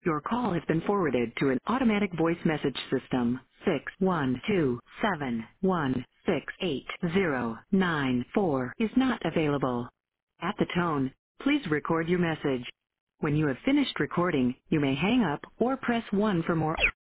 Your call has been forwarded to an automatic voice message system. 61271688094 is not available. At the tone, please record your message. When you have finished recording, you may hang up or press 1 for more.